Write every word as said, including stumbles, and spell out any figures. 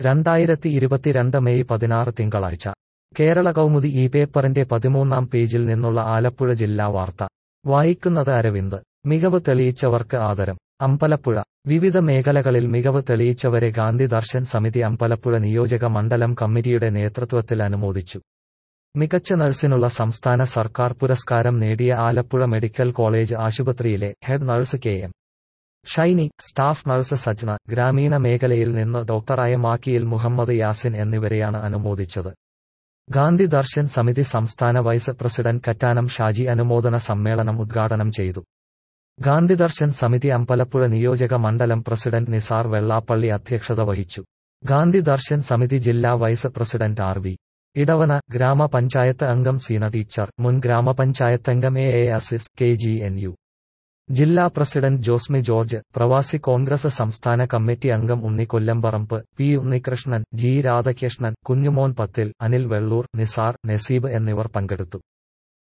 രണ്ടായിരത്തി ഇരുപത്തിരണ്ട് മെയ് പതിനാറ് തിങ്കളാഴ്ച കേരള കൗമുദി ഈ പേപ്പറിന്റെ പതിമൂന്നാം പേജിൽ നിന്നുള്ള ആലപ്പുഴ ജില്ലാ വാർത്ത വായിക്കുന്നത് അരവിന്ദ്. മികവ് തെളിയിച്ചവർക്ക് ആദരം. അമ്പലപ്പുഴ. വിവിധ മേഖലകളിൽ മികവ് തെളിയിച്ചവരെ ഗാന്ധി ദർശൻ സമിതി അമ്പലപ്പുഴ നിയോജക മണ്ഡലം കമ്മിറ്റിയുടെ നേതൃത്വത്തിൽ അനുമോദിച്ചു. മികച്ച നഴ്സിനുള്ള സംസ്ഥാന സർക്കാർ പുരസ്കാരം നേടിയ ആലപ്പുഴ മെഡിക്കൽ കോളേജ് ആശുപത്രിയിലെ head nurse K M Shiny, staff nurse Sajna, ഗ്രാമീണ മേഖലയിൽ നിന്ന് ഡോക്ടറായ മാക്കിയിൽ മുഹമ്മദ് യാസിൻ എന്നിവരെയാണ് അനുമോദിച്ചത്. ഗാന്ധി ദർശൻ സമിതി സംസ്ഥാന വൈസ് പ്രസിഡന്റ് കറ്റാനം ഷാജി അനുമോദന സമ്മേളനം ഉദ്ഘാടനം ചെയ്തു. ഗാന്ധി ദർശൻ സമിതി അമ്പലപ്പുഴ നിയോജക മണ്ഡലം പ്രസിഡന്റ് നിസാർ വെള്ളാപ്പള്ളി അധ്യക്ഷത വഹിച്ചു. ഗാന്ധി ദർശൻ സമിതി ജില്ലാ vice president R V Edavana, ഗ്രാമപഞ്ചായത്ത് അംഗം സീന ടീച്ചർ, മുൻ ഗ്രാമപഞ്ചായത്തംഗം A A Aziz, K G N U ജില്ലാ president Josmi George, Pravasi Congress സംസ്ഥാന കമ്മിറ്റി അംഗം ഉണ്ണി കൊല്ലംപറമ്പ്, പി ഉണ്ണികൃഷ്ണൻ, ജി രാധാകൃഷ്ണൻ, കുഞ്ഞുമോൻ പത്തിൽ, അനിൽ വെള്ളൂർ, നിസാർ, നസീബ് എന്നിവർ പങ്കെടുത്തു.